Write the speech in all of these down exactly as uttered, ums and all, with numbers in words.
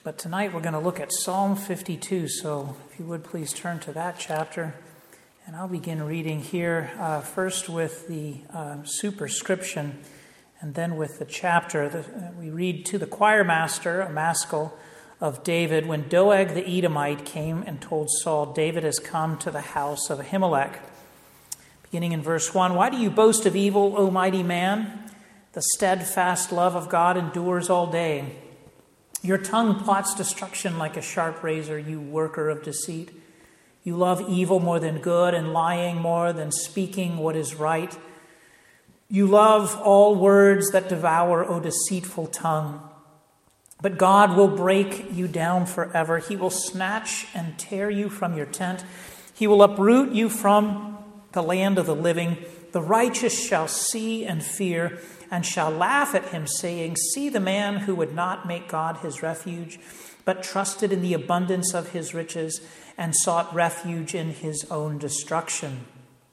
But tonight we're going to look at Psalm fifty-two, so if you would please turn to that chapter. And I'll begin reading here uh, first with the uh, superscription and then with the chapter. The, uh, we read, "To the choir master, a maskil of David, when Doeg the Edomite came and told Saul, David has come to the house of Ahimelech." Beginning in verse one, "Why do you boast of evil, O mighty man? The steadfast love of God endures all day. Your tongue plots destruction like a sharp razor, you worker of deceit. You love evil more than good and lying more than speaking what is right. You love all words that devour, O deceitful tongue. But God will break you down forever. He will snatch and tear you from your tent. He will uproot you from the land of the living. The righteous shall see and fear and shall laugh at him, saying, see the man who would not make God his refuge, but trusted in the abundance of his riches and sought refuge in his own destruction.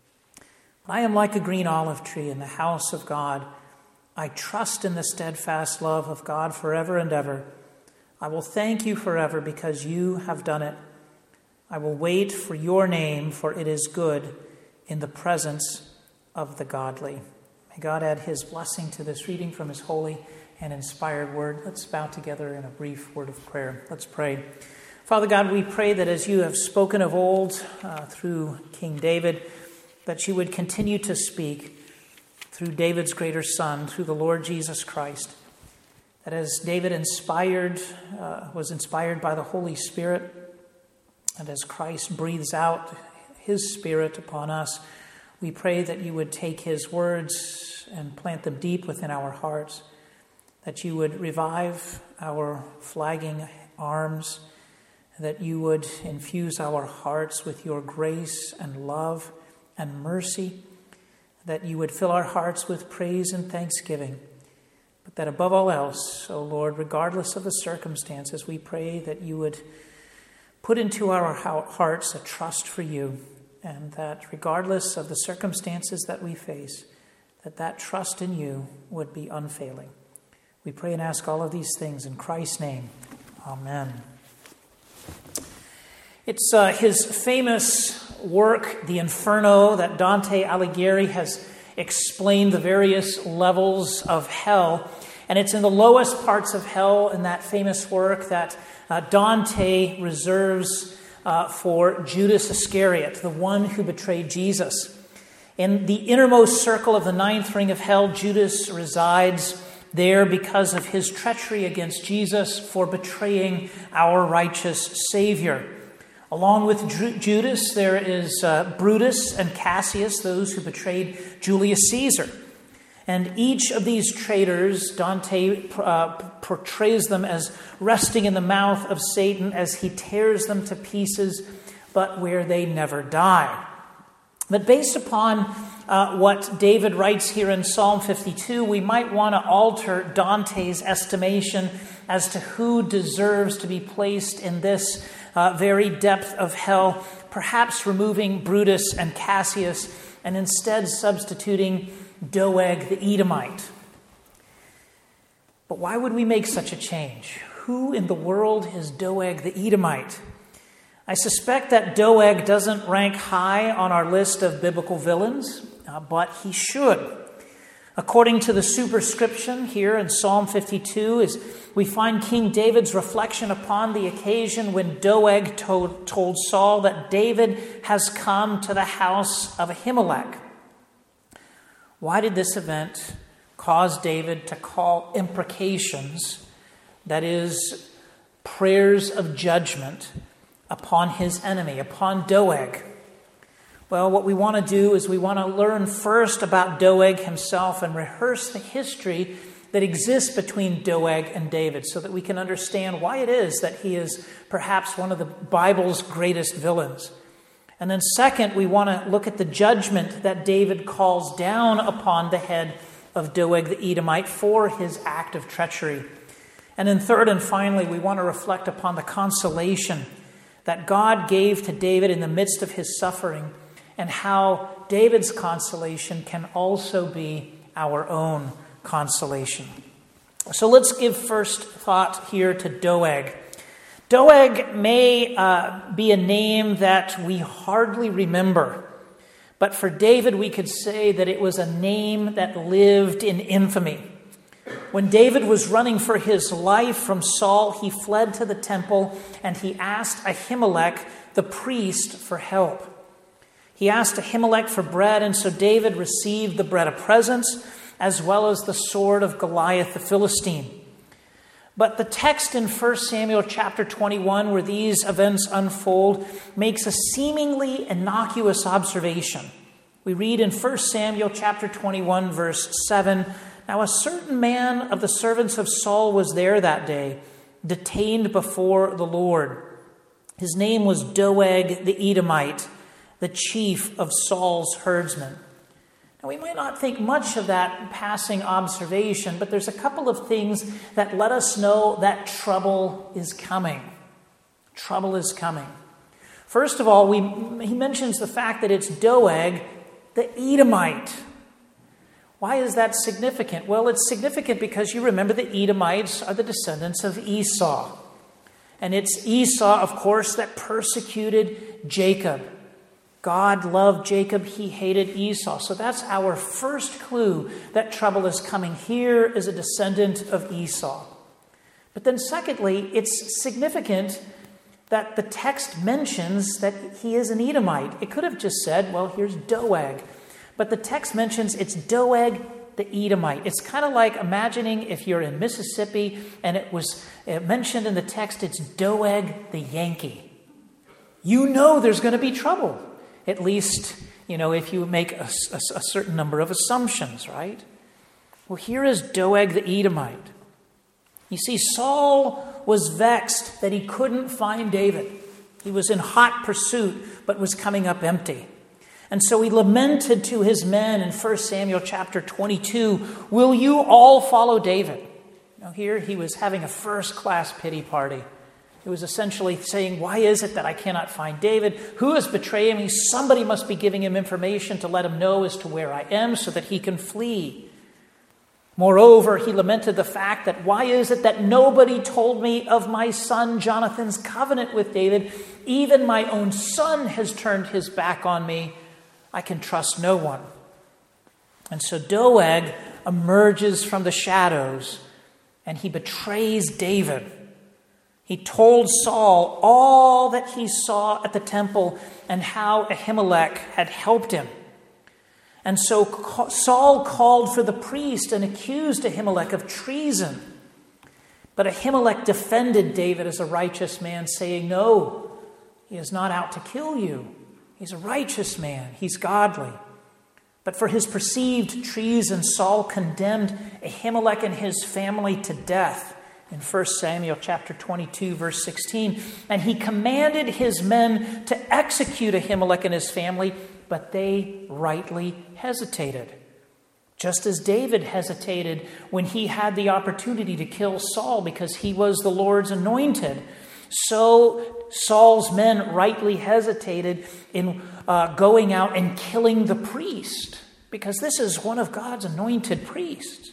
I am like a green olive tree in the house of God. I trust in the steadfast love of God forever and ever. I will thank you forever because you have done it. I will wait for your name, for it is good in the presence of the godly." May God add his blessing to this reading from his holy and inspired word. Let's bow together in a brief word of prayer. Let's pray. Father God, we pray that as you have spoken of old uh, through King David, that you would continue to speak through David's greater son, through the Lord Jesus Christ. That as David inspired, uh, was inspired by the Holy Spirit, and as Christ breathes out his Spirit upon us, we pray that you would take his words and plant them deep within our hearts, that you would revive our flagging arms, that you would infuse our hearts with your grace and love and mercy, that you would fill our hearts with praise and thanksgiving, but that above all else, O Lord, regardless of the circumstances, we pray that you would put into our hearts a trust for you, and that regardless of the circumstances that we face, that that trust in you would be unfailing. We pray and ask all of these things in Christ's name. Amen. It's uh, his famous work, The Inferno, that Dante Alighieri has explained the various levels of hell. And it's in the lowest parts of hell in that famous work that uh, Dante reserves Uh, for Judas Iscariot, the one who betrayed Jesus. In the innermost circle of the ninth ring of hell, Judas resides there because of his treachery against Jesus for betraying our righteous Savior. Along with Ju- Judas, there is uh, Brutus and Cassius, those who betrayed Julius Caesar. And each of these traitors, Dante uh, portrays them as resting in the mouth of Satan as he tears them to pieces, but where they never die. But based upon uh, what David writes here in Psalm fifty-two, we might want to alter Dante's estimation as to who deserves to be placed in this uh, very depth of hell, perhaps removing Brutus and Cassius and instead substituting Doeg the Edomite. But why would we make such a change? Who in the world is Doeg the Edomite? I suspect that Doeg doesn't rank high on our list of biblical villains, uh, but he should. According to the superscription here in Psalm fifty-two, is we find King David's reflection upon the occasion when Doeg told, told Saul that David has come to the house of Ahimelech. Why did this event cause David to call imprecations, that is, prayers of judgment, upon his enemy, upon Doeg? Well, what we want to do is we want to learn first about Doeg himself and rehearse the history that exists between Doeg and David so that we can understand why it is that he is perhaps one of the Bible's greatest villains. And then second, we want to look at the judgment that David calls down upon the head of Doeg the Edomite for his act of treachery. And then third and finally, we want to reflect upon the consolation that God gave to David in the midst of his suffering and how David's consolation can also be our own consolation. So let's give first thought here to Doeg. Doeg may uh, be a name that we hardly remember, but for David we could say that it was a name that lived in infamy. When David was running for his life from Saul, he fled to the temple and he asked Ahimelech, the priest, for help. He asked Ahimelech for bread, and so David received the bread of presence as well as the sword of Goliath the Philistine. But the text in First Samuel chapter twenty-one, where these events unfold, makes a seemingly innocuous observation. We read in First Samuel chapter twenty-one, verse seven, "Now a certain man of the servants of Saul was there that day, detained before the Lord. His name was Doeg the Edomite, the chief of Saul's herdsmen." Now, we might not think much of that passing observation, but there's a couple of things that let us know that trouble is coming. Trouble is coming. First of all, we, he mentions the fact that it's Doeg the Edomite. Why is that significant? Well, it's significant because you remember the Edomites are the descendants of Esau. And it's Esau, of course, that persecuted Jacob. God loved Jacob, he hated Esau. So that's our first clue that trouble is coming. Here is a descendant of Esau. But then secondly, it's significant that the text mentions that he is an Edomite. It could have just said, well, here's Doeg. But the text mentions it's Doeg the Edomite. It's kind of like imagining if you're in Mississippi and it was mentioned in the text, it's Doeg the Yankee. You know there's going to be trouble. At least, you know, if you make a, a, a certain number of assumptions, right? Well, here is Doeg the Edomite. You see, Saul was vexed that he couldn't find David. He was in hot pursuit, but was coming up empty. And so he lamented to his men in First Samuel chapter twenty-two, "Will you all follow David?" Now here he was having a first-class pity party. It was essentially saying, why is it that I cannot find David? Who is betraying me? Somebody must be giving him information to let him know as to where I am so that he can flee. Moreover, he lamented the fact that why is it that nobody told me of my son Jonathan's covenant with David? Even my own son has turned his back on me. I can trust no one. And so Doeg emerges from the shadows and he betrays David. He told Saul all that he saw at the temple and how Ahimelech had helped him. And so Saul called for the priest and accused Ahimelech of treason. But Ahimelech defended David as a righteous man, saying, "No, he is not out to kill you. He's a righteous man. He's godly." But for his perceived treason, Saul condemned Ahimelech and his family to death. In First Samuel chapter twenty-two, verse sixteen, "And he commanded his men to execute Ahimelech and his family, but they rightly hesitated." Just as David hesitated when he had the opportunity to kill Saul because he was the Lord's anointed, so Saul's men rightly hesitated in uh, going out and killing the priest, because this is one of God's anointed priests.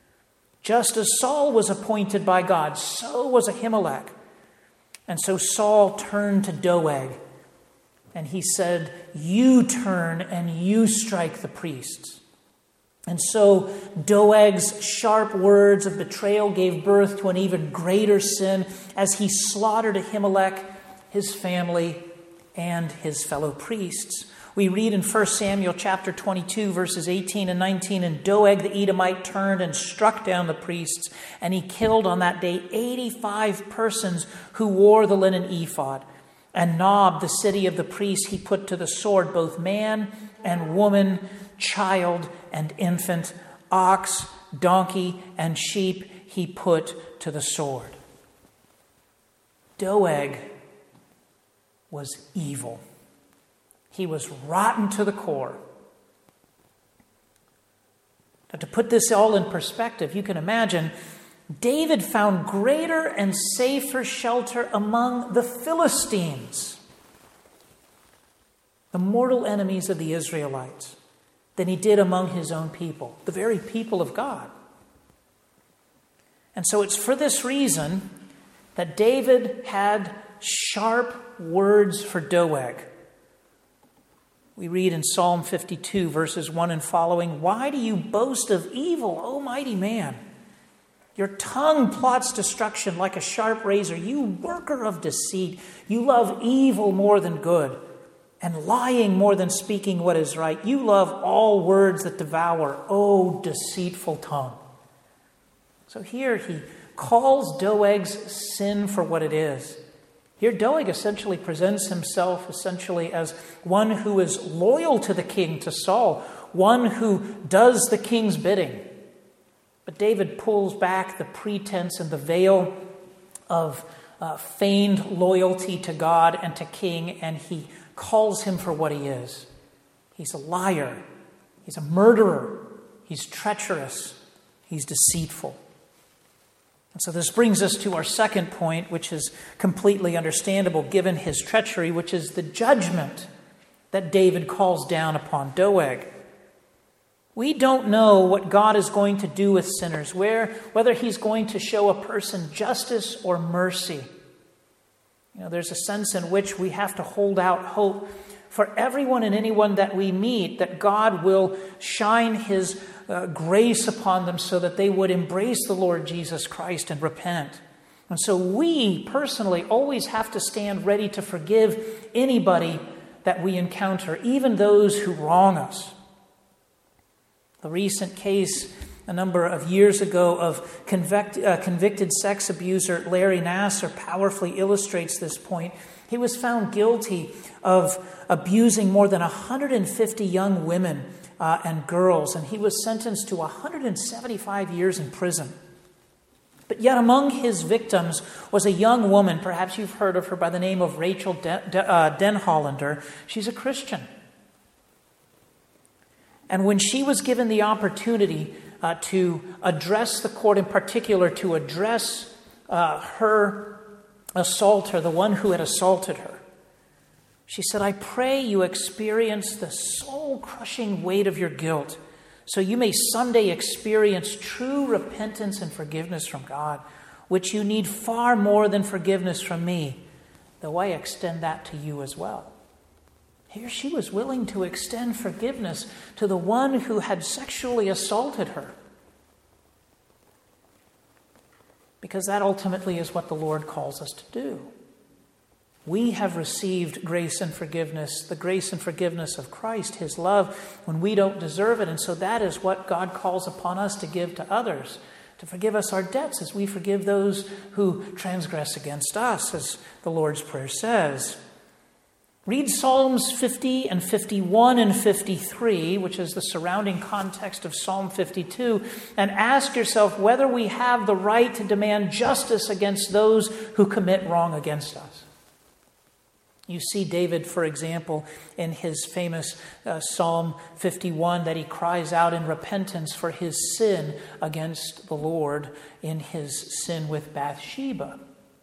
Just as Saul was appointed by God, so was Ahimelech. And so Saul turned to Doeg and he said, "You turn and you strike the priests." And so Doeg's sharp words of betrayal gave birth to an even greater sin as he slaughtered Ahimelech, his family, and his fellow priests. We read in First Samuel chapter twenty-two, verses eighteen and nineteen, "And Doeg the Edomite turned and struck down the priests, and he killed on that day eighty-five persons who wore the linen ephod. And Nob, the city of the priests, he put to the sword, both man and woman, child and infant, ox, donkey, and sheep he put to the sword." Doeg was evil. He was rotten to the core. Now, to put this all in perspective, you can imagine David found greater and safer shelter among the Philistines, the mortal enemies of the Israelites, than he did among his own people, the very people of God. And so it's for this reason that David had sharp words for Doeg. We read in Psalm fifty-two, verses one and following, "Why do you boast of evil, O mighty man? Your tongue plots destruction like a sharp razor. You worker of deceit, you love evil more than good, and lying more than speaking what is right. You love all words that devour, O deceitful tongue." So here he calls Doeg's sin for what it is. Here Doeg essentially presents himself essentially as one who is loyal to the king, to Saul, one who does the king's bidding. But David pulls back the pretense and the veil of uh, feigned loyalty to God and to king, and he calls him for what he is. He's a liar. He's a murderer. He's treacherous. He's deceitful. And so this brings us to our second point, which is completely understandable given his treachery, which is the judgment that David calls down upon Doeg. We don't know what God is going to do with sinners, where, whether he's going to show a person justice or mercy. You know, there's a sense in which we have to hold out hope for everyone and anyone that we meet, that God will shine his uh, grace upon them so that they would embrace the Lord Jesus Christ and repent. And so we personally always have to stand ready to forgive anybody that we encounter, even those who wrong us. The recent case a number of years ago of convict, uh, convicted sex abuser Larry Nassar powerfully illustrates this point. He was found guilty of abusing more than one hundred fifty young women uh, and girls, and he was sentenced to one hundred seventy-five years in prison. But yet among his victims was a young woman, perhaps you've heard of her by the name of Rachel De- De- uh, Denhollander. She's a Christian. And when she was given the opportunity uh, to address the court, in particular to address uh, her assaulter, the one who had assaulted her, she said, "I pray you experience the soul-crushing weight of your guilt, so you may someday experience true repentance and forgiveness from God, which you need far more than forgiveness from me, though I extend that to you as well." Here she was willing to extend forgiveness to the one who had sexually assaulted her. Because that ultimately is what the Lord calls us to do. We have received grace and forgiveness, the grace and forgiveness of Christ, his love, when we don't deserve it. And so that is what God calls upon us to give to others, to forgive us our debts as we forgive those who transgress against us, as the Lord's Prayer says. Read Psalms fifty and fifty-one and fifty-three, which is the surrounding context of Psalm fifty-two, and ask yourself whether we have the right to demand justice against those who commit wrong against us. You see David, for example, in his famous uh, Psalm fifty-one, that he cries out in repentance for his sin against the Lord in his sin with Bathsheba.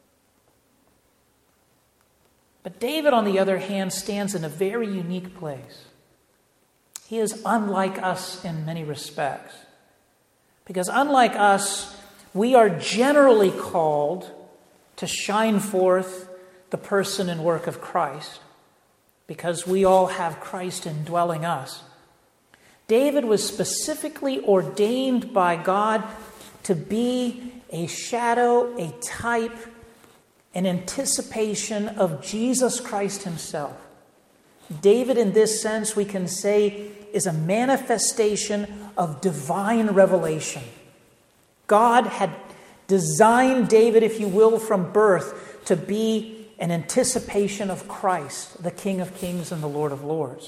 But David, on the other hand, stands in a very unique place. He is unlike us in many respects. Because unlike us, we are generally called to shine forth the person and work of Christ, because we all have Christ indwelling us. David was specifically ordained by God to be a shadow, a type, an anticipation of Jesus Christ himself. David, in this sense, we can say, is a manifestation of divine revelation. God had designed David, if you will, from birth to be an anticipation of Christ, the King of Kings and the Lord of Lords.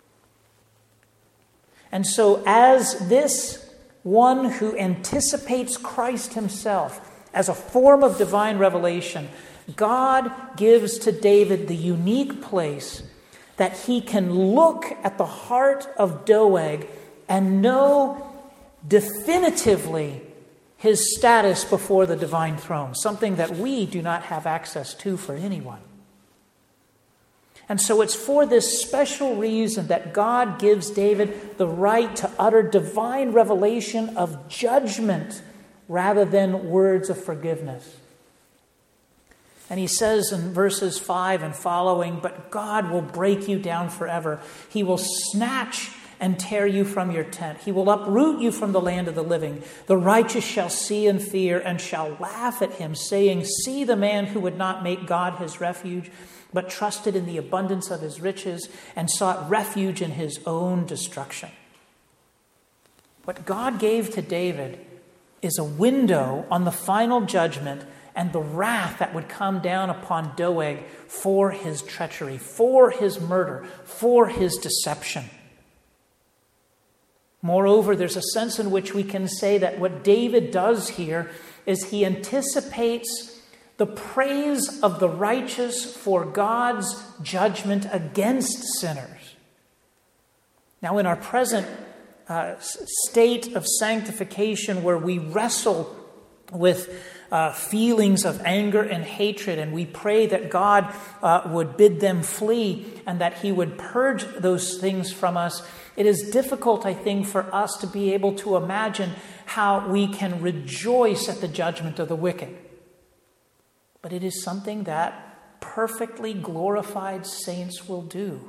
And so as this one who anticipates Christ himself as a form of divine revelation, God gives to David the unique place that he can look at the heart of Doeg and know definitively his status before the divine throne, something that we do not have access to for anyone. And so it's for this special reason that God gives David the right to utter divine revelation of judgment rather than words of forgiveness. And he says in verses five and following, "But God will break you down forever. He will snatch and tear you from your tent. He will uproot you from the land of the living. The righteous shall see and fear and shall laugh at him, saying, 'See the man who would not make God his refuge, but trusted in the abundance of his riches and sought refuge in his own destruction.'" What God gave to David is a window on the final judgment and the wrath that would come down upon Doeg for his treachery, for his murder, for his deception. Moreover, there's a sense in which we can say that what David does here is he anticipates the praise of the righteous for God's judgment against sinners. Now, in our present uh, state of sanctification, where we wrestle with uh, feelings of anger and hatred, and we pray that God uh, would bid them flee and that he would purge those things from us, it is difficult, I think, for us to be able to imagine how we can rejoice at the judgment of the wicked. But it is something that perfectly glorified saints will do.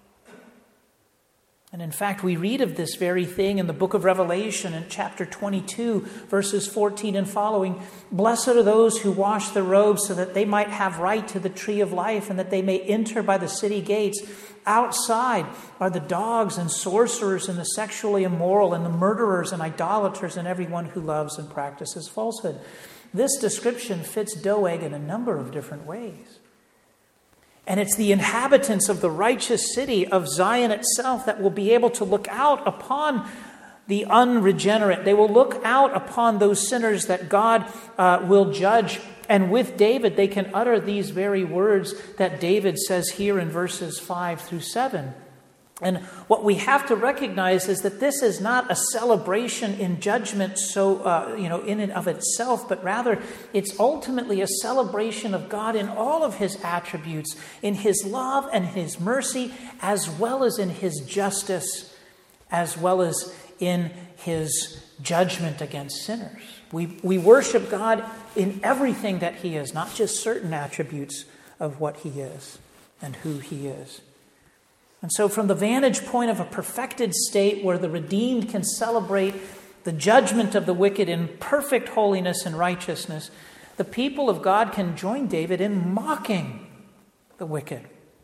And in fact, we read of this very thing in the book of Revelation in chapter twenty-two, verses fourteen and following. "Blessed are those who wash their robes so that they might have right to the tree of life and that they may enter by the city gates. Outside are the dogs and sorcerers and the sexually immoral and the murderers and idolaters and everyone who loves and practices falsehood." This description fits Doeg in a number of different ways. And it's the inhabitants of the righteous city of Zion itself that will be able to look out upon the unregenerate. They will look out upon those sinners that God uh, will judge. And with David, they can utter these very words that David says here in verses five through seven. And what we have to recognize is that this is not a celebration in judgment, so uh, you know, in and of itself, but rather it's ultimately a celebration of God in all of his attributes, in his love and his mercy, as well as in his justice, as well as in his judgment against sinners. We we worship God in everything that he is, not just certain attributes of what he is and who he is. And so from the vantage point of a perfected state where the redeemed can celebrate the judgment of the wicked in perfect holiness and righteousness, the people of God can join David in mocking the wicked.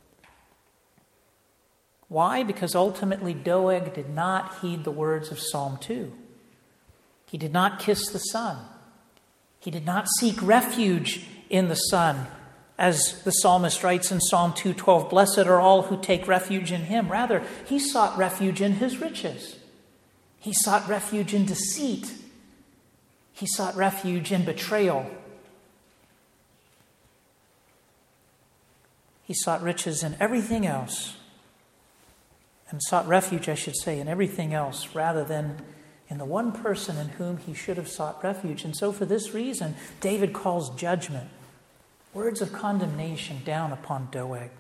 Why? Because ultimately Doeg did not heed the words of Psalm two. He did not kiss the Son. He did not seek refuge in the Son. As the psalmist writes in Psalm two twelve, "Blessed are all who take refuge in him." Rather, he sought refuge in his riches. He sought refuge in deceit. He sought refuge in betrayal. He sought riches in everything else. And sought refuge, I should say, in everything else rather than in the one person in whom he should have sought refuge. And so for this reason, David calls judgment, words of condemnation, down upon Doeg.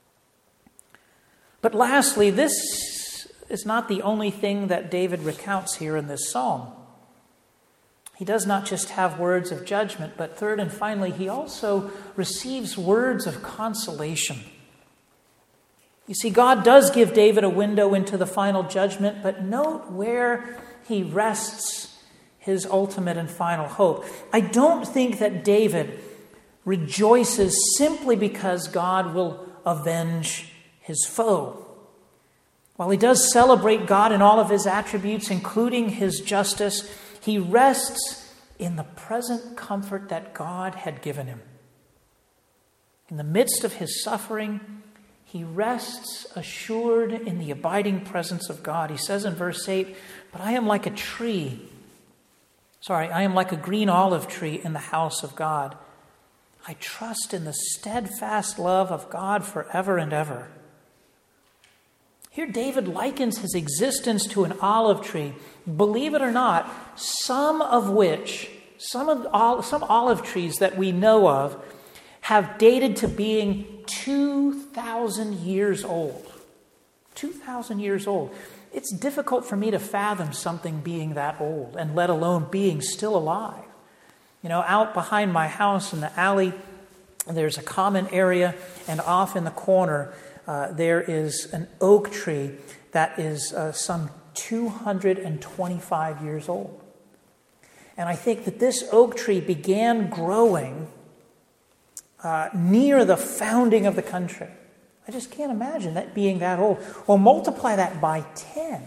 But lastly, this is not the only thing that David recounts here in this psalm. He does not just have words of judgment, but third and finally, he also receives words of consolation. You see, God does give David a window into the final judgment, but note where he rests his ultimate and final hope. I don't think that David rejoices simply because God will avenge his foe. While he does celebrate God in all of his attributes, including his justice, he rests in the present comfort that God had given him. In the midst of his suffering, he rests assured in the abiding presence of God. He says in verse eight, "But I am like a tree. Sorry, I am like a green olive tree in the house of God. I trust in the steadfast love of God forever and ever." Here David likens his existence to an olive tree, believe it or not, some of which, some of all, some olive trees that we know of have dated to being two thousand years old. two thousand years old. It's difficult for me to fathom something being that old, and let alone being still alive. You know, out behind my house in the alley, there's a common area, and off in the corner uh, there is an oak tree that is uh, some two hundred twenty-five years old. And I think that this oak tree began growing uh, near the founding of the country. I just can't imagine that being that old. Well, multiply that by ten.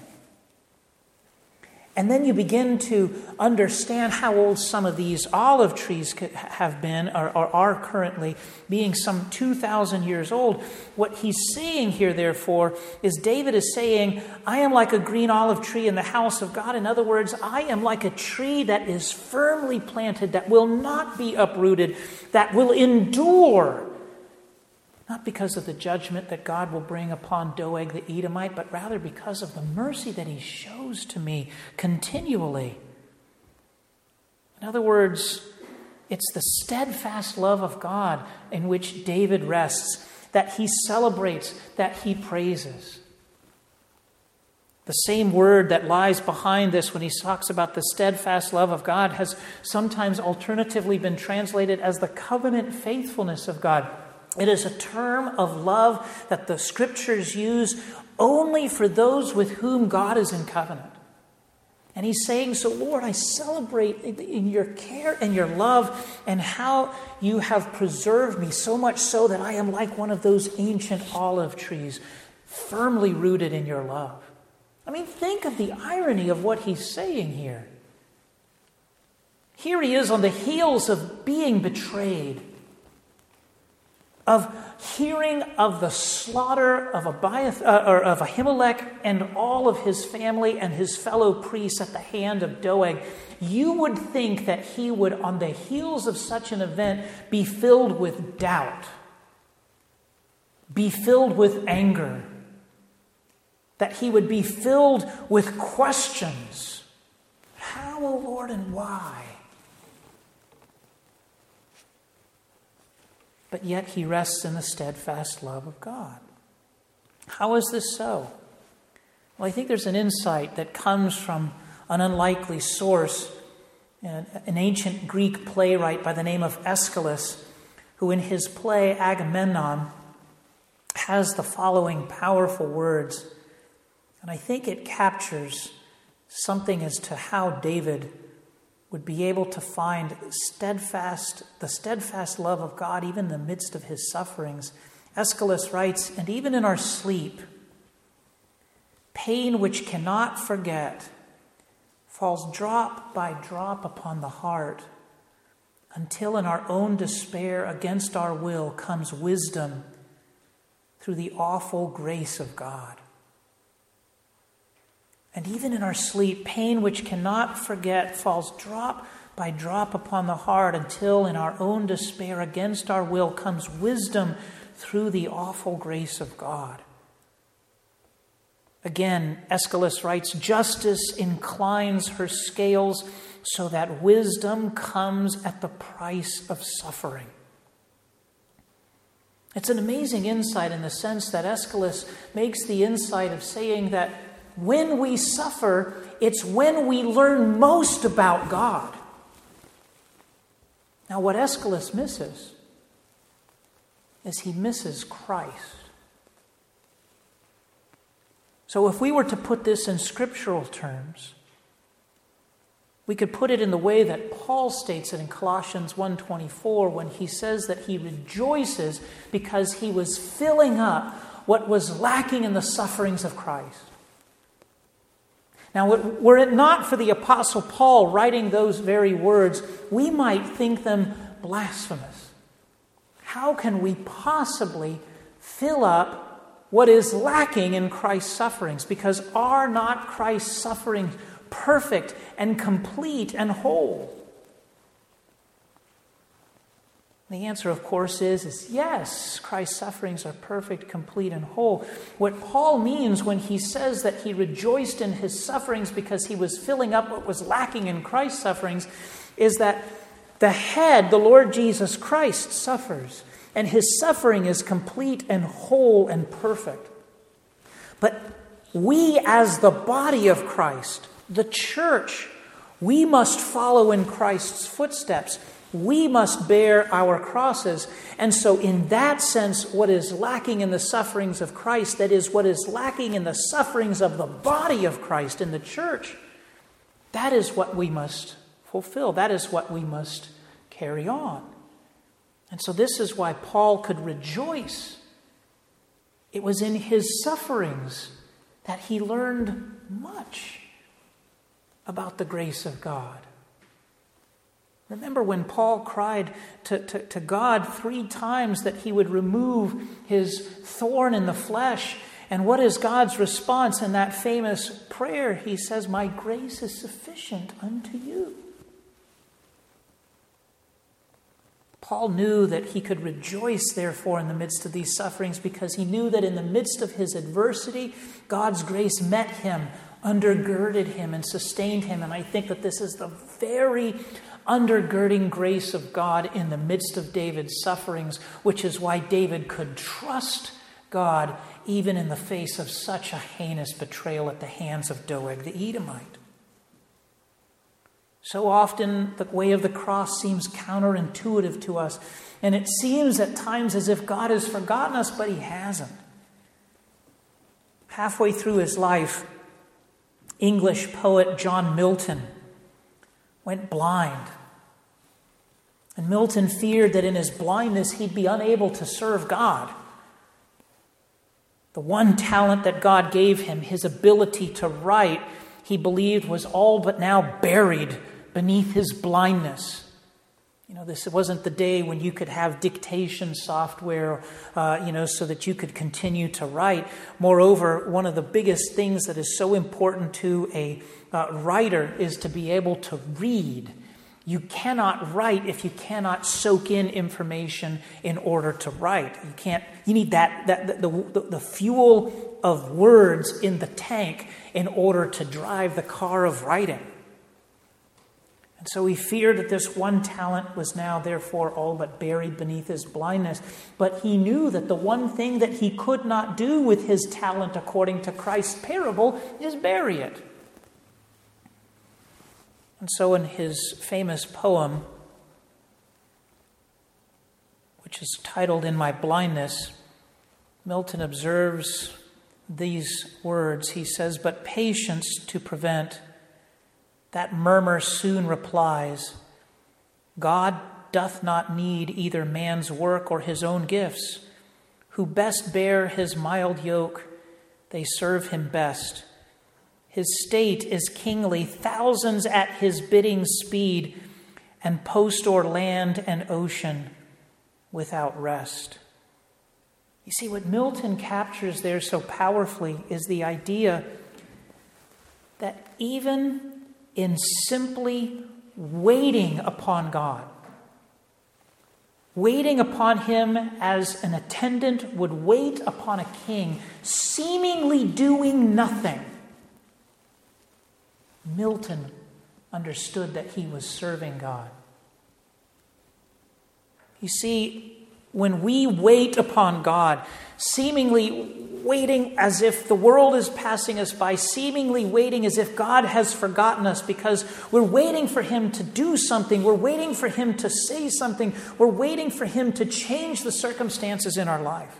And then you begin to understand how old some of these olive trees could have been or, or are currently, being some two thousand years old. What he's saying here, therefore, is David is saying, I am like a green olive tree in the house of God. In other words, I am like a tree that is firmly planted, that will not be uprooted, that will endure. Not because of the judgment that God will bring upon Doeg the Edomite, but rather because of the mercy that he shows to me continually. In other words, it's the steadfast love of God in which David rests, that he celebrates, that he praises. The same word that lies behind this when he talks about the steadfast love of God has sometimes alternatively been translated as the covenant faithfulness of God. It is a term of love that the Scriptures use only for those with whom God is in covenant. And he's saying, so Lord, I celebrate in your care and your love and how you have preserved me, so much so that I am like one of those ancient olive trees, firmly rooted in your love. I mean, think of the irony of what he's saying here. Here he is on the heels of being betrayed, of hearing of the slaughter of Abiath, uh, or of Ahimelech and all of his family and his fellow priests at the hand of Doeg. You would think that he would, on the heels of such an event, be filled with doubt, be filled with anger, that he would be filled with questions. How, O Lord, and why? But yet he rests in the steadfast love of God. How is this so? Well, I think there's an insight that comes from an unlikely source, an ancient Greek playwright by the name of Aeschylus, who in his play Agamemnon has the following powerful words. And I think it captures something as to how David would be able to find steadfast, the steadfast love of God even in the midst of his sufferings. Aeschylus writes, and even in our sleep, pain which cannot forget falls drop by drop upon the heart, until in our own despair against our will comes wisdom through the awful grace of God. And even in our sleep, pain which cannot forget falls drop by drop upon the heart, until in our own despair against our will comes wisdom through the awful grace of God. Again, Aeschylus writes, justice inclines her scales so that wisdom comes at the price of suffering. It's an amazing insight in the sense that Aeschylus makes the insight of saying that when we suffer, it's when we learn most about God. Now, what Aeschylus misses is he misses Christ. So if we were to put this in scriptural terms, we could put it in the way that Paul states it in Colossians one twenty-four, when he says that he rejoices because he was filling up what was lacking in the sufferings of Christ. Now, were it not for the Apostle Paul writing those very words, we might think them blasphemous. How can we possibly fill up what is lacking in Christ's sufferings? Because are not Christ's sufferings perfect and complete and whole? The answer, of course, is, is yes, Christ's sufferings are perfect, complete, and whole. What Paul means when he says that he rejoiced in his sufferings because he was filling up what was lacking in Christ's sufferings is that the head, the Lord Jesus Christ, suffers, and his suffering is complete and whole and perfect. But we, as the body of Christ, the church, we must follow in Christ's footsteps. we must bear our crosses. And so in that sense, what is lacking in the sufferings of Christ, that is what is lacking in the sufferings of the body of Christ in the church, that is what we must fulfill. That is what we must carry on. And so this is why Paul could rejoice. It was in his sufferings that he learned much about the grace of God. Remember when Paul cried to, to, to God three times that he would remove his thorn in the flesh. And what is God's response in that famous prayer? He says, "My grace is sufficient unto you." Paul knew that he could rejoice, therefore, in the midst of these sufferings because he knew that in the midst of his adversity, God's grace met him, undergirded him, and sustained him. And I think that this is the very undergirding grace of God in the midst of David's sufferings, which is why David could trust God even in the face of such a heinous betrayal at the hands of Doeg the Edomite. So often the way of the cross seems counterintuitive to us, and it seems at times as if God has forgotten us, but he hasn't. Halfway through his life, English poet John Milton went blind. And Milton feared that in his blindness he'd be unable to serve God. The one talent that God gave him, his ability to write, he believed was all but now buried beneath his blindness. You know, this wasn't the day when you could have dictation software, uh, you know, so that you could continue to write. Moreover, one of the biggest things that is so important to a uh, writer is to be able to read. You cannot write if you cannot soak in information in order to write. You can't. You need that that the the, the fuel of words in the tank in order to drive the car of writing. And so he feared that this one talent was now, therefore, all but buried beneath his blindness. But he knew that the one thing that he could not do with his talent, according to Christ's parable, is bury it. And so in his famous poem, which is titled "In My Blindness," Milton observes these words. He says, "But patience to prevent that murmur soon replies, God doth not need either man's work or his own gifts. Who best bear his mild yoke, they serve him best. His state is kingly, thousands at his bidding speed, and post o'er land and ocean without rest." You see, what Milton captures there so powerfully is the idea that even in simply waiting upon God, waiting upon him as an attendant would wait upon a king, seemingly doing nothing, Milton understood that he was serving God. You see, when we wait upon God, seemingly waiting as if the world is passing us by, seemingly waiting as if God has forgotten us because we're waiting for him to do something, we're waiting for him to say something, we're waiting for him to change the circumstances in our life.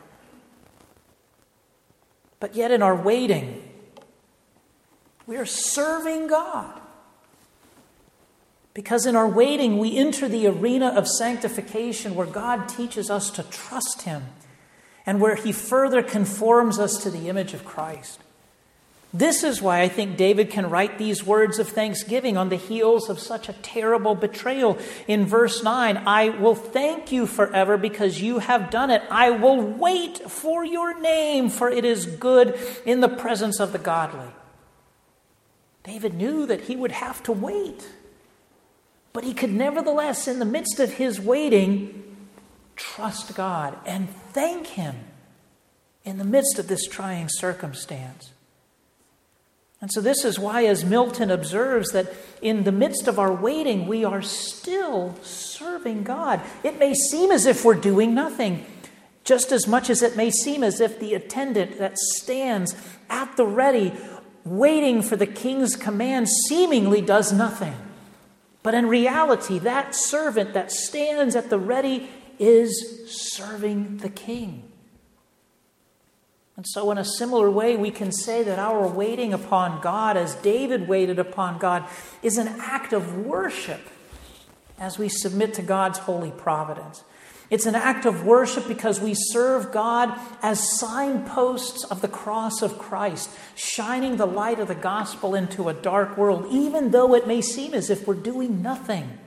But yet in our waiting, we are serving God. Because in our waiting, we enter the arena of sanctification where God teaches us to trust him and where he further conforms us to the image of Christ. This is why I think David can write these words of thanksgiving on the heels of such a terrible betrayal. In verse nine, "I will thank you forever because you have done it. I will wait for your name, for it is good in the presence of the godly." David knew that he would have to wait. But he could nevertheless, in the midst of his waiting, trust God and thank him in the midst of this trying circumstance. And so this is why, as Milton observes, that in the midst of our waiting, we are still serving God. It may seem as if we're doing nothing, just as much as it may seem as if the attendant that stands at the ready, waiting for the king's command, seemingly does nothing. But in reality, that servant that stands at the ready is serving the king. And so in a similar way, we can say that our waiting upon God, as David waited upon God, is an act of worship as we submit to God's holy providence. It's an act of worship because we serve God as signposts of the cross of Christ, shining the light of the gospel into a dark world, even though it may seem as if we're doing nothing.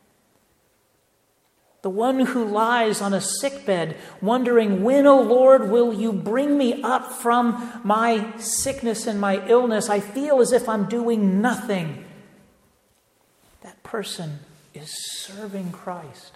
The one who lies on a sickbed wondering, when, O Lord, will you bring me up from my sickness and my illness? I feel as if I'm doing nothing. That person is serving Christ.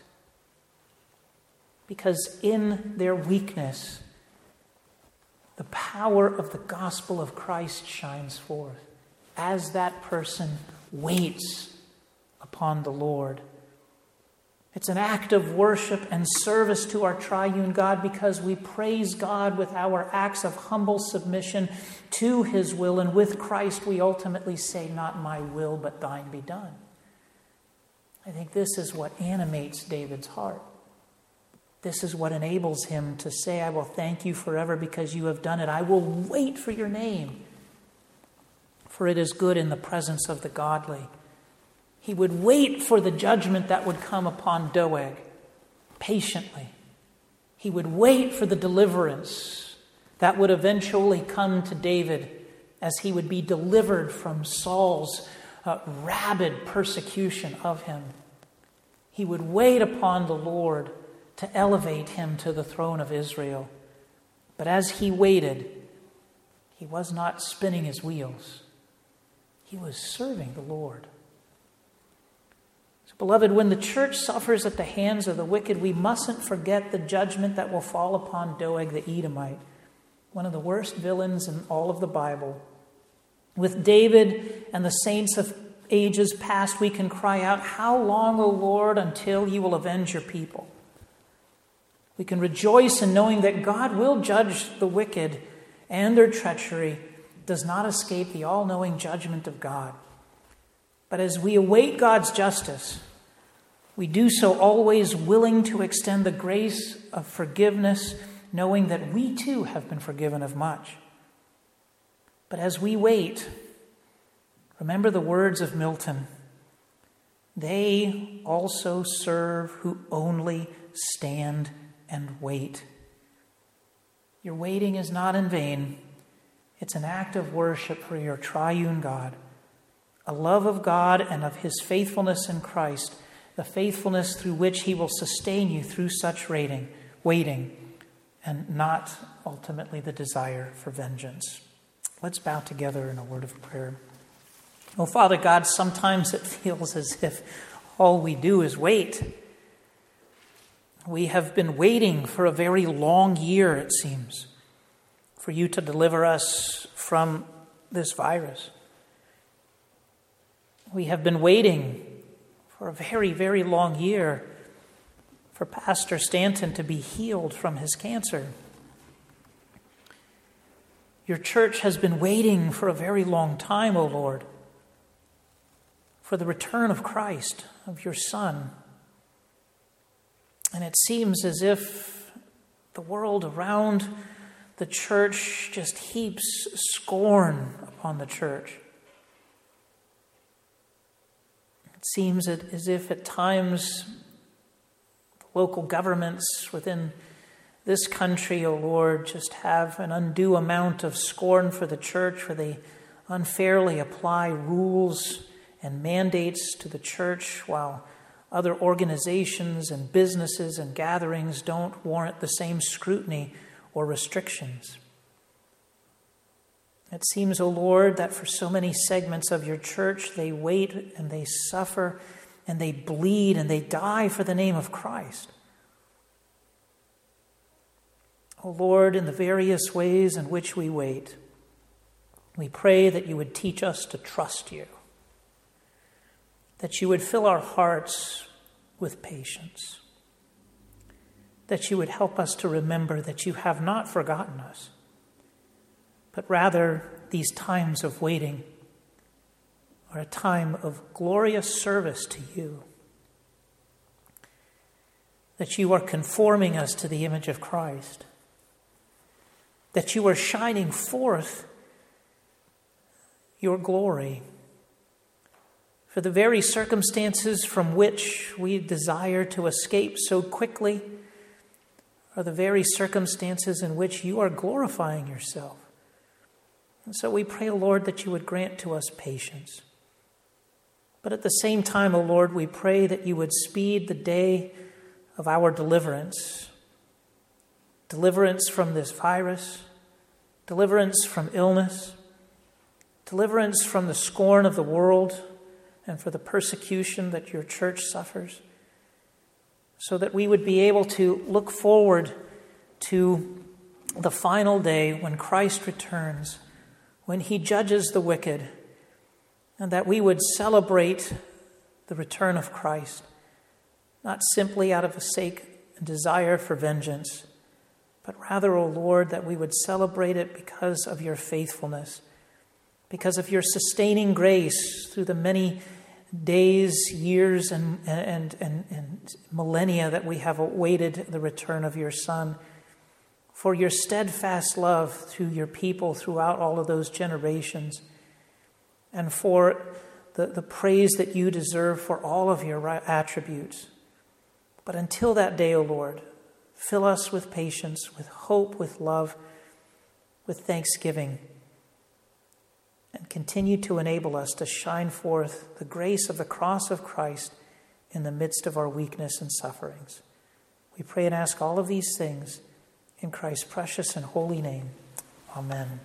Because in their weakness, the power of the gospel of Christ shines forth as that person waits upon the Lord. It's an act of worship and service to our triune God because we praise God with our acts of humble submission to his will. And with Christ, we ultimately say, not my will, but thine be done. I think this is what animates David's heart. This is what enables him to say, I will thank you forever because you have done it. I will wait for your name, for it is good in the presence of the godly. He would wait for the judgment that would come upon Doeg patiently. He would wait for the deliverance that would eventually come to David as he would be delivered from Saul's uh, rabid persecution of him. He would wait upon the Lord to elevate him to the throne of Israel. But as he waited, he was not spinning his wheels. He was serving the Lord. So, beloved, when the church suffers at the hands of the wicked, we mustn't forget the judgment that will fall upon Doeg the Edomite, one of the worst villains in all of the Bible. With David and the saints of ages past, we can cry out, how long, O Lord, until you will avenge your people? We can rejoice in knowing that God will judge the wicked, and their treachery does not escape the all-knowing judgment of God. But as we await God's justice, we do so always willing to extend the grace of forgiveness, knowing that we too have been forgiven of much. But as we wait, remember the words of Milton. They also serve who only stand and wait. Your waiting is not in vain. It's an act of worship for your triune God, a love of God and of his faithfulness in Christ, the faithfulness through which he will sustain you through such waiting, waiting, and not ultimately the desire for vengeance. Let's bow together in a word of prayer. Oh, Father God, sometimes it feels as if all we do is wait. We have been waiting for a very long year, it seems, for you to deliver us from this virus. We have been waiting for a very, very long year for Pastor Stanton to be healed from his cancer. Your church has been waiting for a very long time, O Lord, for the return of Christ, of your Son. And it seems as if the world around the church just heaps scorn upon the church. It seems as if at times the local governments within this country, O Lord, just have an undue amount of scorn for the church, for they unfairly apply rules and mandates to the church, while other organizations and businesses and gatherings don't warrant the same scrutiny or restrictions. It seems, O Lord, that for so many segments of your church, they wait and they suffer and they bleed and they die for the name of Christ. O Lord, in the various ways in which we wait, we pray that you would teach us to trust you, that you would fill our hearts with patience, that you would help us to remember that you have not forgotten us, but rather these times of waiting or a time of glorious service to you. That you are conforming us to the image of Christ. That you are shining forth your glory. For the very circumstances from which we desire to escape so quickly are the very circumstances in which you are glorifying yourself. And so we pray, Lord, that you would grant to us patience. But at the same time, O Lord, we pray that you would speed the day of our deliverance. Deliverance from this virus, deliverance from illness, deliverance from the scorn of the world and for the persecution that your church suffers, so that we would be able to look forward to the final day when Christ returns, when he judges the wicked, and that we would celebrate the return of Christ, not simply out of a sake and desire for vengeance, but rather, O Lord, that we would celebrate it because of your faithfulness, because of your sustaining grace through the many days, years, and, and, and, and millennia that we have awaited the return of your Son, for your steadfast love through your people throughout all of those generations, and for the, the praise that you deserve for all of your attributes. But until that day, O Lord, fill us with patience, with hope, with love, with thanksgiving, and continue to enable us to shine forth the grace of the cross of Christ in the midst of our weakness and sufferings. We pray and ask all of these things in Christ's precious and holy name. Amen.